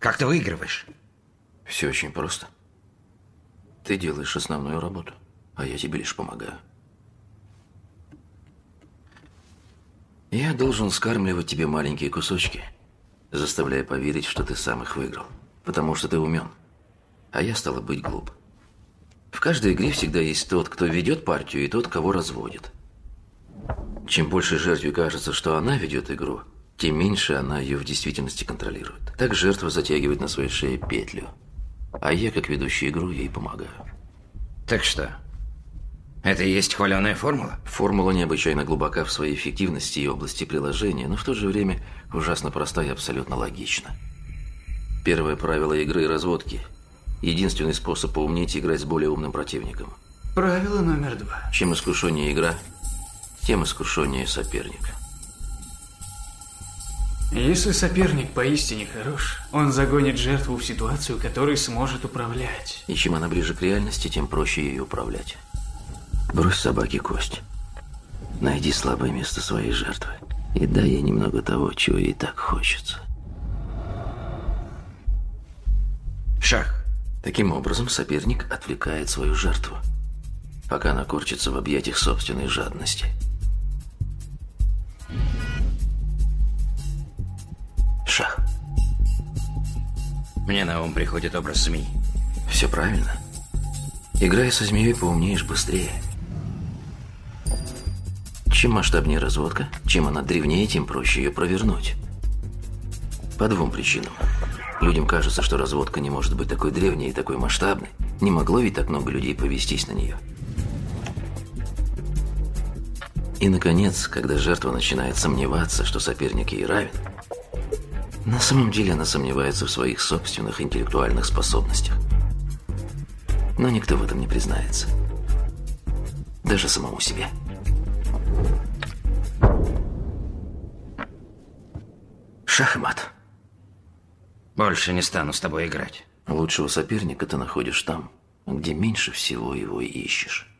Как ты выигрываешь? Все очень просто. Ты делаешь основную работу, а я тебе лишь помогаю. Я должен скармливать тебе маленькие кусочки, заставляя поверить, что ты сам их выиграл, потому что ты умен, а я, стало быть, глуп. В каждой игре всегда есть тот, кто ведет партию, и тот, кого разводит. Чем больше жертве кажется, что она ведет игру, тем меньше она ее в действительности контролирует. Так жертва затягивает на своей шее петлю, а я, как ведущий игру, ей помогаю. Так что, это и есть хваленая формула? Формула необычайно глубока в своей эффективности и области приложения, но в то же время ужасно проста и абсолютно логична. Первое правило игры – разводки. Единственный способ поумнеть – играть с более умным противником. Правило номер 2. Чем искушеннее игра, тем искушеннее соперник. Если соперник поистине хорош, он загонит жертву в ситуацию, которой сможет управлять. И чем она ближе к реальности, тем проще ее управлять. Брось собаке кость. Найди слабое место своей жертвы и дай ей немного того, чего ей так хочется. Шах. Таким образом, соперник отвлекает свою жертву, пока она корчится в объятиях собственной жадности. Шах. Мне на ум приходит образ змеи. Все правильно. Играя со змеей, поумнеешь быстрее. Чем масштабнее разводка, чем она древнее, тем проще ее провернуть. По двум причинам. Людям кажется, что разводка не может быть такой древней и такой масштабной. Не могло ведь так много людей повестись на нее. И, наконец, когда жертва начинает сомневаться, что соперник ей равен, на самом деле она сомневается в своих собственных интеллектуальных способностях. Но никто в этом не признается. Даже самому себе. Шах и мат. Больше не стану с тобой играть. Лучшего соперника ты находишь там, где меньше всего его ищешь.